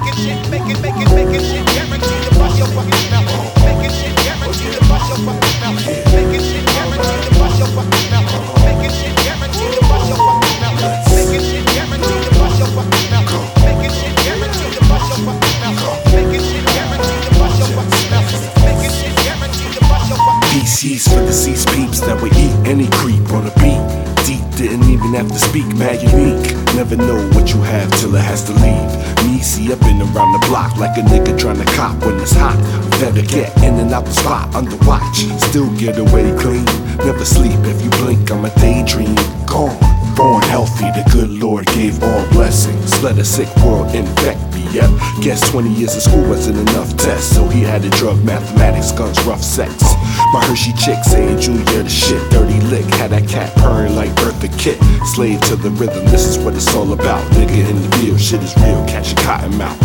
making shit, making shit, guaranteed to bust your fucking mouth. Making shit, guaranteed to bust your fucking mouth. Making shit, guaranteed to bust your fucking mouth. Making shit, guaranteed to bust your fucking mouth. Making shit, guaranteed to bust your fucking mouth. Making shit, guaranteed to bust your fucking mouth. Making shit, guaranteed to bust your fucking mouth. Making shit, guaranteed to bust your fucking mouth. PCs for deceased peeps that would eat any creep on a beat. Deep, didn't even have to speak, mad unique. Never know what you have till it has to leave. Me, see, I've been around the block like a nigga trying to cop when it's hot. Better get in and out the spot under watch. Still get away clean. Never sleep if you blink, I'm a daydream. Gone, born healthy, the good Lord gave all blessings. Let a sick world infect me, yep. Guess 20 years of school wasn't enough tests, so he had to drug mathematics, guns, rough sex. My Hershey chick saying Junior the shit, dirty lick. Had that cat purring like Eartha Kitt. Slave to the rhythm, this is what it's all about. Nigga in the field, shit is real, catch a cotton mouth.